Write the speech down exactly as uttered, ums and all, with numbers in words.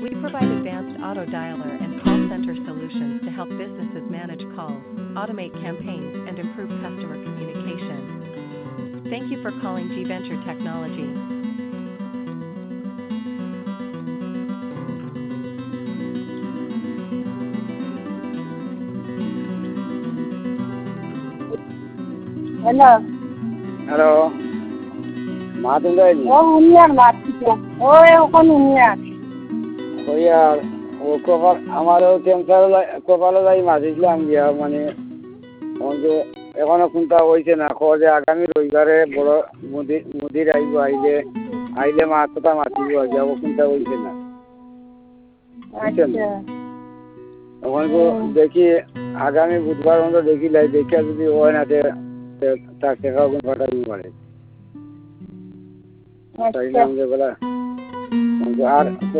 We provide advanced auto dialer and call center solutions to help businesses manage calls, automate campaigns, and improve customer communication. Thank you for calling G Venture Technology. Hello. Hello মা তুমি যায়নি ও উনিয়ার মারছিলাম ও এখন উনিয়ার ওই আর ও কপাল আমারও cancer কপালে যাই মাঝিছিলাম গিয়া মানে যে এখনো কোনটা হয়েছে না ক যে আগামী রবিবারে বড় মুদির মুদির আইব আইলে আইলে মা কথা মাতিব যাব কোনটা হয়েছে না আচ্ছা এখন তো দেখি আগামী বুধবার মতো দেখি লাই দেখিয়া যদি হয় না তার শেখাও কোন পাঠাবি পারে তাই না আমাদের বেলা আর